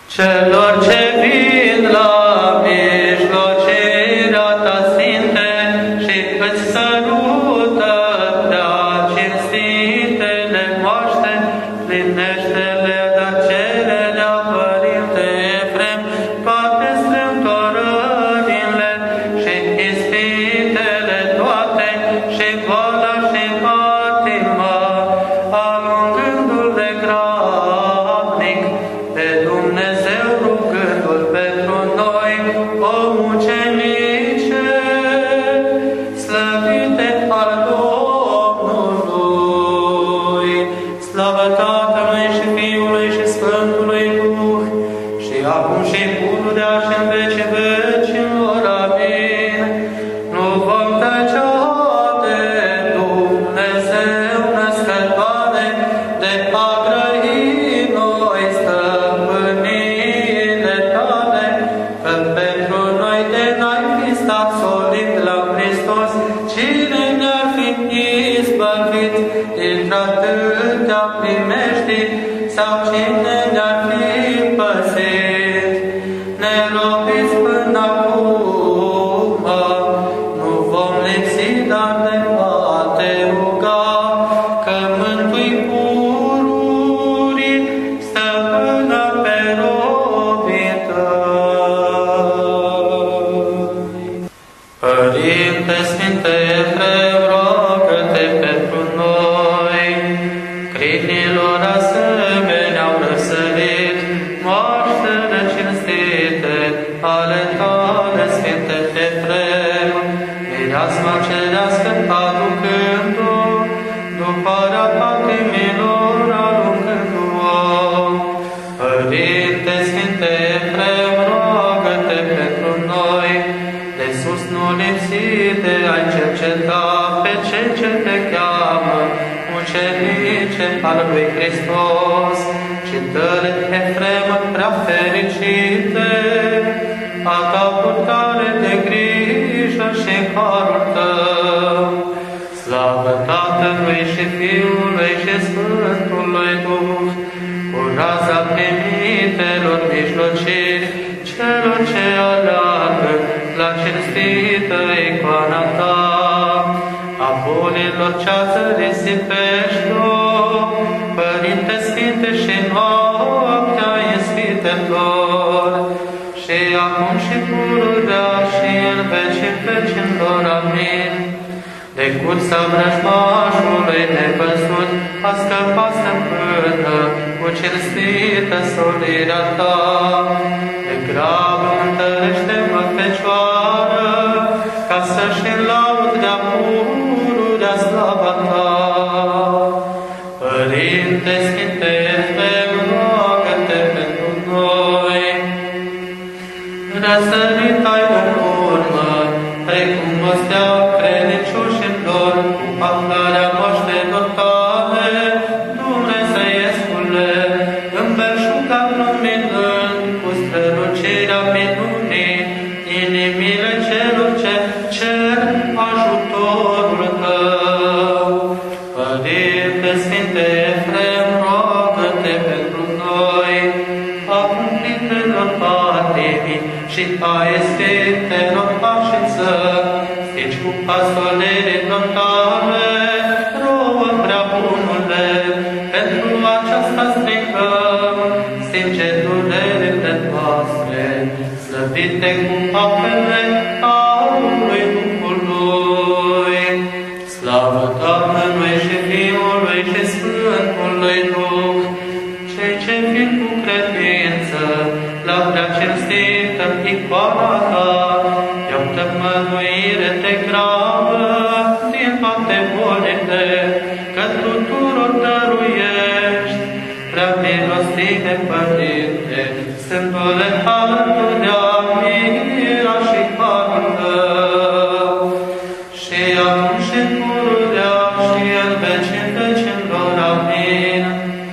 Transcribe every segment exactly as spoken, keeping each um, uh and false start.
celor ce vin la mijlocirea ta sfinte și îți sărută prea cinstitele moaște, plinește-le de cererea Părinte Efrem, toate strâmtorările și ispitele toate și boala și patima, alungându-l de grabnic de Dumnezeu, rugându-l pentru noi, o mucenice, slăvite al Domnului, slavă Tatălui și Fiului și Sfântului Duh, și acum și pururea și în vecii vecilor. Amin. Nu vom tăcea de Dumnezeu născătoare, de a grăi noi stăpâniile tale, că pentru noi de n-ai fi stat solid la Hristos, cine ne-ar fi izbăvit dintr-atâtea primești, sau cine ne-ar fi păzit, nerobiți până acum, nu vom lipsi, dar ne va te ruga, că mântui pururii, stăpână pe robii tăi. Părinte Sfinte Efrem, roagă-te pentru noi, crinilor asemenea au răsărit, moaștele cinstite ale tale, Sfinte Efrem, mireasma cerească aducându, după patimilor aruncându-o. Părinte Sfinte Efrem, roagă-te pentru noi, de sus nu lipsite ai cerceta pe cei ce te cheamă, ucenice al lui Hristos, ci dă-le, Efrem, prea fericite, a ta purtare de grijă și harul tău. Slavă Tatălui și Fiului și Sfântului Duh, cu raza primitelor mijlociri, celor ce aleargă la cinstită icoana ta, a bolilor ce-ați risipești-o, Părinte Sfinte și noaptea ispitelor, și acum și pururea și în vecii vecilor. Amin. De cursa vrăjmașului nevăzut, a scăpat stăpână cu cinstită solirea ta. De grabă întărește-mă, Fecioară, ca să-și laud de-a pururea slava ta. Părinte Sfinte Efrem, roagă-te pentru noi. Răsărit ai în urmă, precum o stea credincioșilor, cu aflarea moaștelor tale, Dumnezeiescule, îmbelșugat luminând cu strălucirea minunii, inimile celor ce cer ajutorul tău. Părinte Sfinte Efrem, roagă-te pentru noi, a cumplitelor patimii și a esfitelor pașință, stici cu pastolerilor tale, rouă prea bunule, pentru aceasta strigăm, stinge durerile noastre, slăvite cu apele Harului Duhului. Slavă Tatălui și Fiului și Sfântului Duh, cei ce vin cu credință la prea cinstită icoana ta, i-au tămăduire de grabă din toate bolile, că tuturor dăruiești, prea milostine Părinte, stândule alăturea mira și harul tău, și acum și pururea și în vecii vecilor. Amin.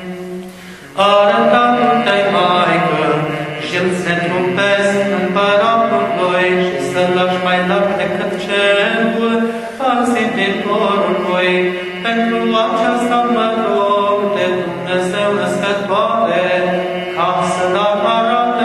Arătat-te, Maică, și-l se trumpesc împăratului și să-l lași mai larg decât cerul al ziditorului. Pentru aceasta mă rog de Dumnezeu născătoare, ca să-l arată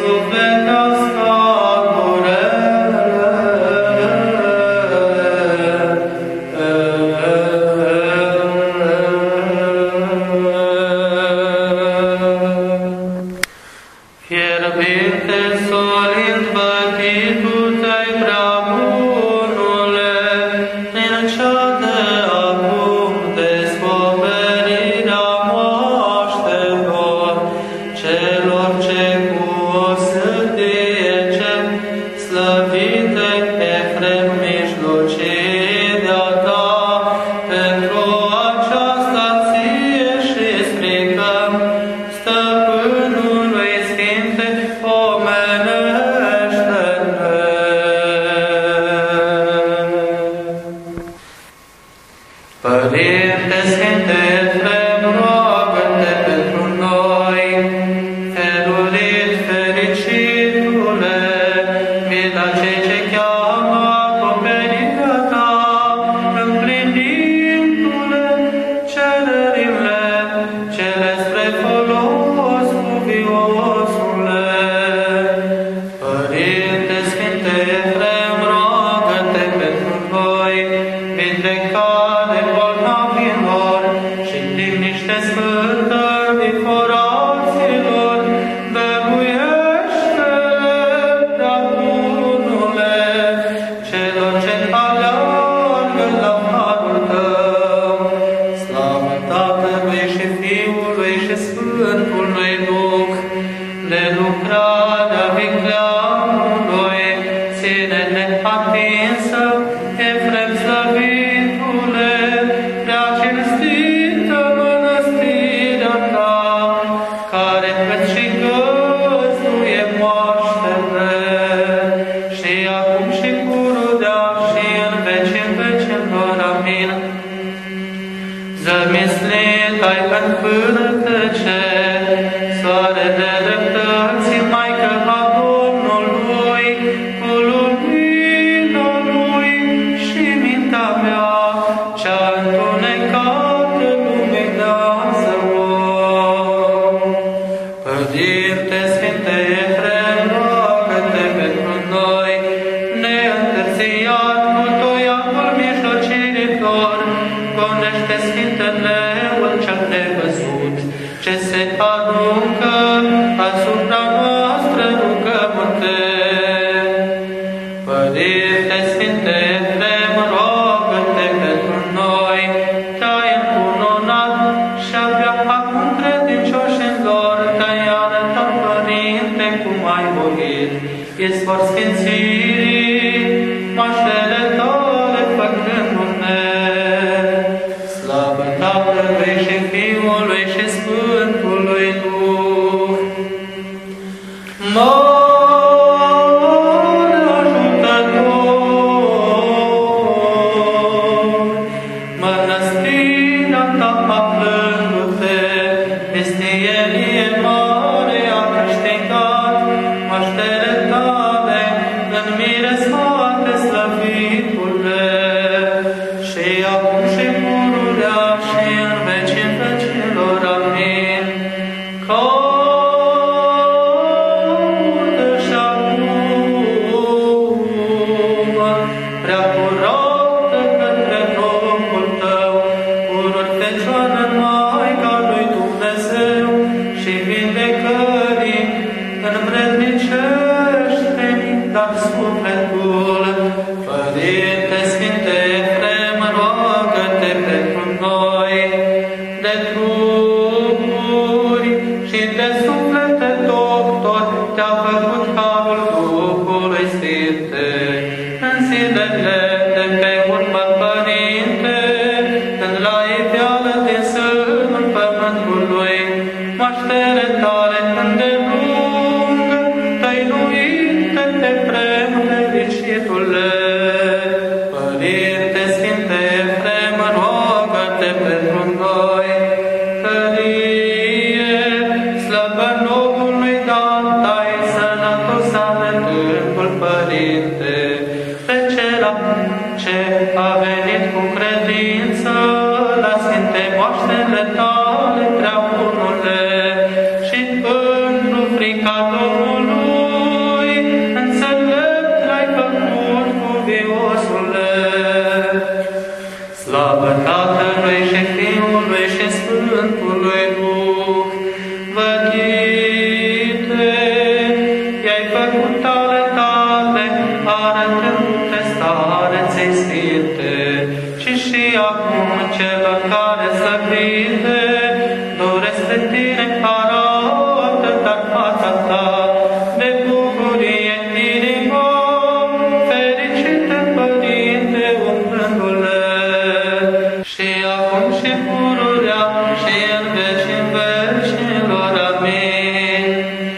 sufletească fierbinte solind bătitul tăi prea bunule, prin cea de acum descoperirea moaștelor, celor ce cu o sândie cel slăvite Efrem mijlocidea ta, pentru aceasta ție și strigăm, Stăpânului Sfinte, omenește-ne. Părinte Sfinte Efrem, roagă-te pentru noi, ferurit fericitule, mila cei ce cheamă acoperirea ta, împlinindu-le cererile cele spre folos cuviosule. Părinte Sfinte Efrem, roagă-te pentru noi, vindecare bolnavilor și liniște sfântă viforaților, dăruiește prea bunule celor ce aleargă la harul tău. Slavă Tatălui și Fiului și Sfântului Duh, de lucrarea vicleanului, ține-ne atinsă, Efrem slăvitule, prea cinstită mănăstirea ta, care îți și găzduie moaștele, și acum și pururea și în veci în vecelor. Amin. Zămislit ai în pârtăce, soarele dreptății, Maică a Domnului, cu lumina Lui și mintea mea, cea întunecată luminează-o. Părinte Sfinte Efrem, roagă-te pentru noi, neîntârziat cu toiacul mijlocirilor, gonește Sfinteleul cel nevăzut, ce se aruncă asupra noastră, rugământe. Părinte Sfinte Efrem, roagă-te pentru noi, te-ai încununat și abia acum credincioșilor te-ai arătat, Părinte, cum ai voit. Izvor sfințirii, moaștele tale făcându-ne. Slavă Tatălui și Fiului și Sfântului Duh. Mare ajutător, mănăstirea ta aflându-te, vestielie mare a câștigat, moaștele tale în miresmate slăvitule, și acum și pururea și în veci în vecilor. Amin. Caută și acum, prea curată către Domnul tău, pururi Fecioară Maica lui Dumnezeu și vindecării, învrednicește-mi, dar sufletul. Părinte Sfinte Efrem, roagă-te pentru noi, de trupuri și de suflete doctor, te-a făcut harul Duhului Sfinte. În zilele de pe urmă, Părinte, când la iveală din sânul pământului, moaștele tale îndelung, tăinuite pe Efrem fericitule, făcut ale tale, arătându-te stare ți-ai sfinte, ci și acum celor care slăbite doresc de tine, arată dar fața ta de bucurie inima, fericite Părinte umblându-le, și acum și pururea și în veci în vecilor. Amin.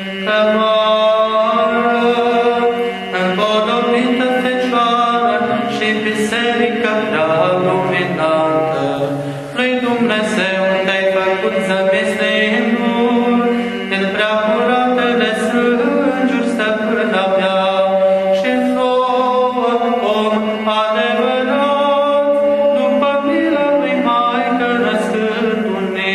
Cămară, împodobită Fecioară și biserică prea luminată, lui Dumnezeu te-ai făcut zămislinul, în prea curatele sângiuri stăpâna mea, și nouă om adevărat, după mila lui Maică născându-ne.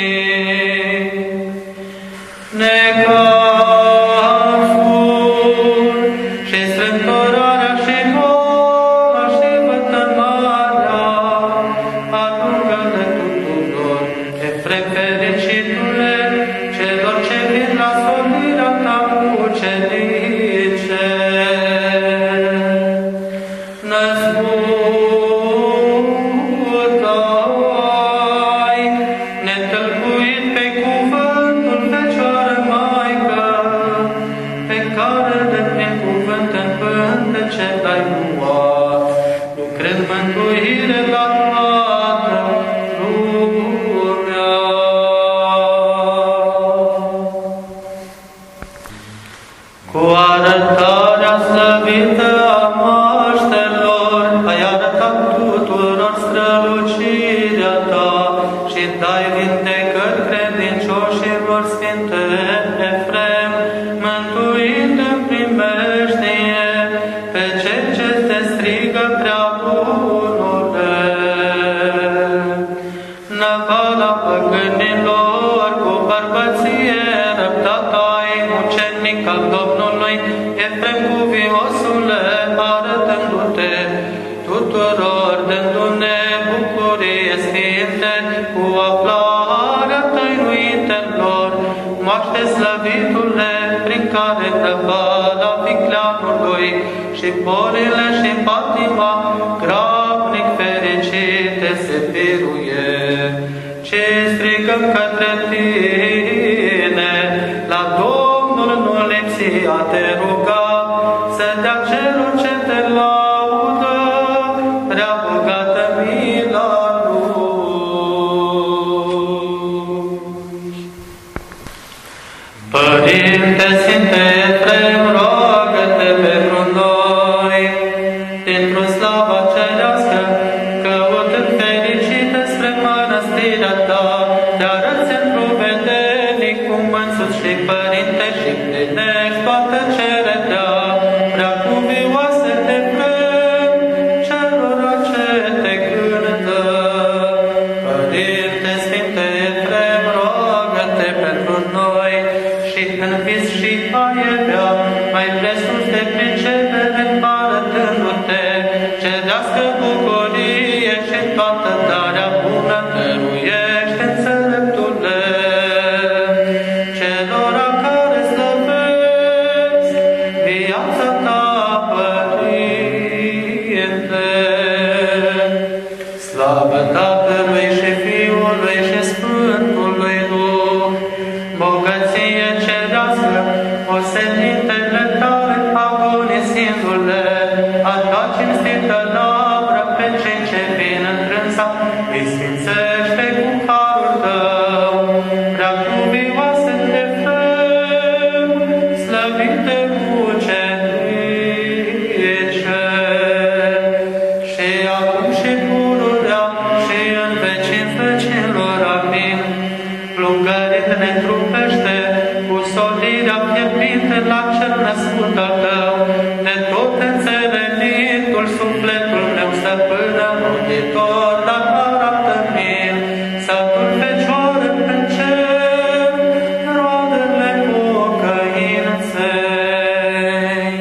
Necazul și strâmtorarea și boala și vătămarea, adungă-le tuturor, de prefericitule, celor ce vin la solirea ta mucenice. Născut ai, netălcuit pe cuvântul Fecioară Maică, pe care de prin cuvânt în pântece l-ai luat, lucrând mântuire la toată lumea. Cu arătarea slăvită a moaștelor, ai arătat tuturor strălucirea ta și dai vindecări credincioșilor, Sfinte Efrem, mântuind în primejdie pe cei ce te strigă prea bunule. Năvala păgânilor cu bărbăție răbdat ai, mucenic al Domnului, Efrem cuviosule, arătându-te tuturor, dându-ne bucurie sfinte, cu aflarea tăinuitelor, moaște slăvitule, prin care prăvala vicleanului și bolile și patima grabnic fericite se biruie. Ce strigăm către tine, la Domnul nu lipsi a te ruga, să dea celor ce te laudă, prea bogată mila lui. Părinte Sfinte Efrem, roagă-te pentru noi, dintr-o slavă cerească, căutând fericite spre mănăstirea ta, te arăți într-o vedenic cum însuți și Părinte și plinești toată cererea, prea cuvioase te vrem, celora ce te cântă. Părinte Sfinte Efrem, roagă-te pentru noi, și în vis și aievea, mai presus de pricepere, arătându-te, cerească bucurie și toată darea bună dăruiește înțeleptule. Celora care slăvesc viața ta, Părinte. Slavă Tatălui și Fiului și Sfântului Duh, bogăție cerească, oselintele tale agonisindu-le, a ta cinstită labră pe cei ce vin întrânsa, îi sfințește cu harul tău, prea cuvioase te vrem, slăvite mucenice, și acum și pururea și în vecii vecilor. Amin. Plugărit ne trupește cu solirea fierbinte la cel născut al tău, de tot înțelenitul sufletul meu, stăpână, roditor, dar arată-mi sătul Fecioară în cer, roadele pocăinței.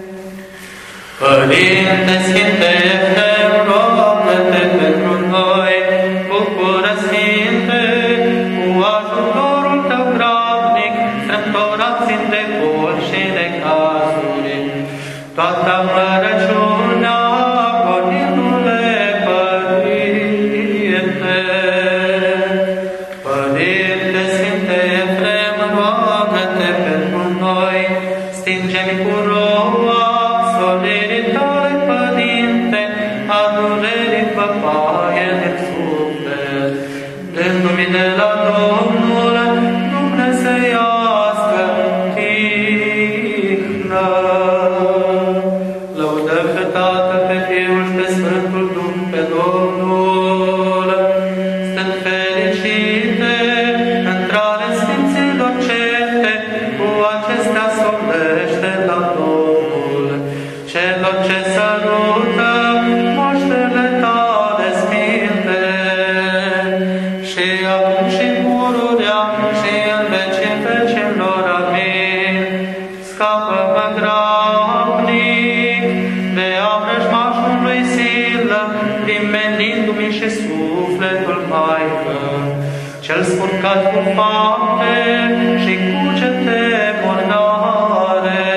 Părinte Sfinte Efrem, roagă-te pentru noi, bucură Sfinte, cu ajutorul tău grabnic, strâmtorați de boli și de cazuri. toată mărăciunea, Bunule Părinte. Părinte Sfinte Efrem, roagă-te pentru noi, stinge-mi cu roa solirii tale, Părinte, a durerii păpaie de suflet, dându-mi de la Domnul dumnezeiască tihnă. Lăudăm pe Tatăl, pe Fiul și pe Sfântul Duh, pe Domnul. Stând fericite între ale Sfinților cete, cu acestea solește la Domnul celor ce sărută moștele tale sfinte. Și acum și pururea și în vecii vecilor. Amin. Scapă-mă grabnic de a vrăjmașului silă, primenindu-mi și sufletul, Maică, cel spurcat cu fapte și cugetE murdare.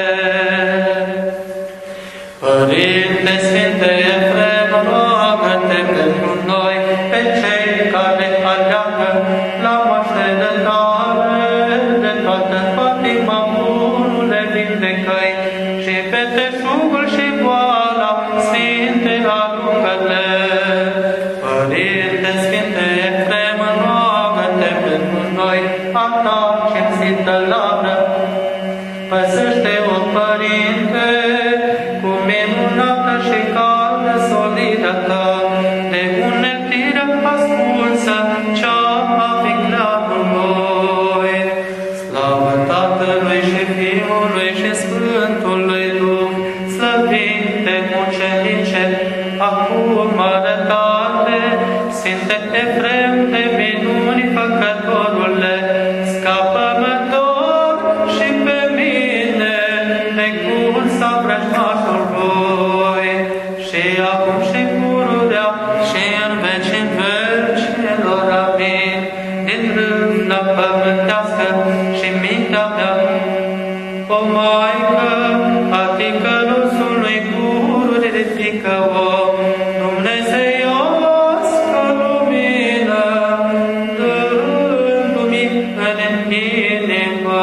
Părinte Sfinte Efrem, roagă-te pentru noi, pe cei care aleagă la moaștele tale, de toată patima bunule vindecăi, și pe teșugul și boala Sfinte alungă-le. Părinte Sfinte Efrem, roagă-te pentru noi, a ta cinstită labră, păzește-o, Părinte, cu minunată și caldă solirea ta, de uneltire ascunsă cea a vicleanului. Slavă Tatălui și Fiului și Sfântului Duh, slăvite mucenice, acum arătate, Sfinte Efrem de minuni făcătorule, scapă-mă, Dor, și pe mine de cursa vrăjmașului, și acum și pururea și în vecii vecilor. Amin. Din râvna pământească și mintea mea, o Maică, a ticălosului pururi, ridică-o, dumnezeiască lumină, dându-mi în inimă.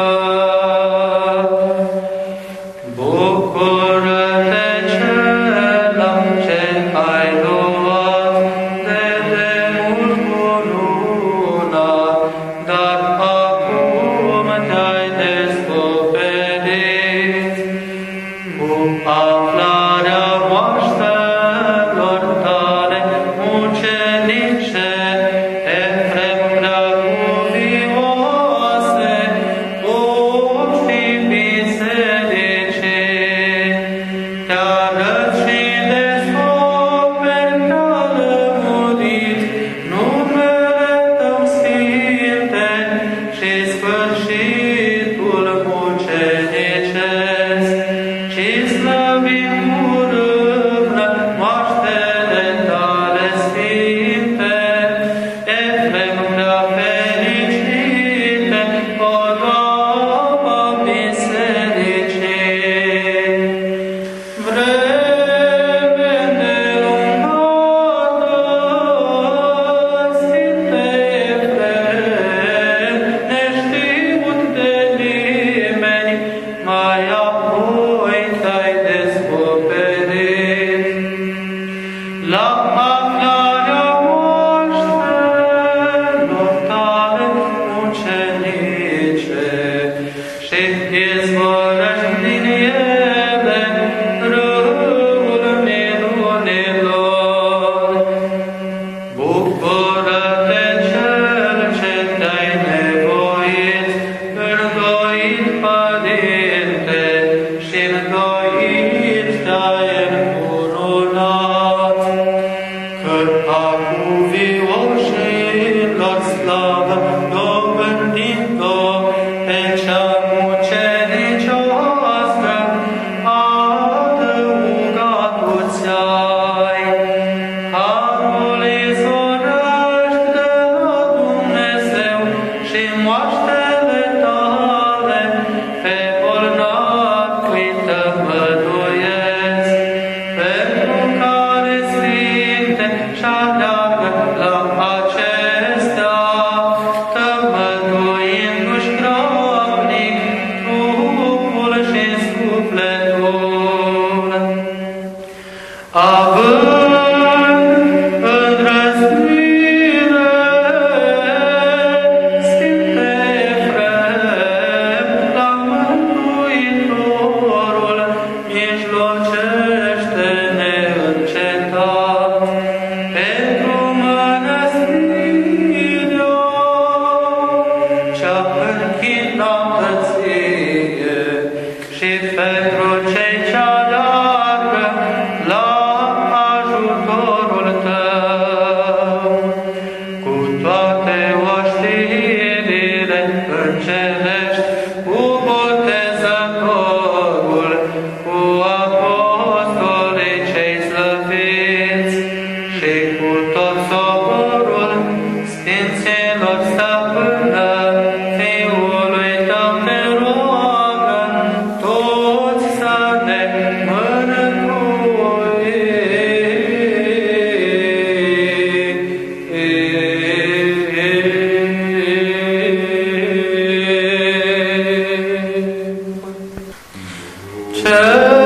Bucură-te, Cela ce ai luat de demult cu luna, dar acum te-ai descoperit cu aflarea moaștelor tale mucenice, Efrem preacuvioase, obștii bisericii. Te arăt și descoperi că-a lămurit numele tău sfinte și sfârșitul mucenicesc, și slăvim cu râvnă moaștele tale sfinte. Efrem prea fericite, o roabă bisericii. Vreme îndelungată, Sfinte Efrem, neștiut de nimeni, mai apoi te-ai descoperit. La aflarea moaștelor tale mucenice și izvorăști din ele râul minunilor. Bucură-te, Cel ce te-ai nevoit, îndoit, Părinte, și îndoit te-ai încurunat, că acuvioșilor slavă dobândind-o pe cea mucenicioasă, adăugat-o ți-ai. Harul izvorăști de la Dumnezeu și moaștele tale pe bolnavi tămăduiesc. având îndrăznire, Sfinte Efrem, la Mântuitorul, mijlocește-ne încetat, pentru mănăstirea cea închinată ție și pentru cei ce aleargă la ajutorul tău, cu toate oștirile încerești, cu botezătorul, cu apostolii cei slăviți și cu tot soborul Sfinților Stăpână, Fiului Tău te roagă, toți să ne mântuiești.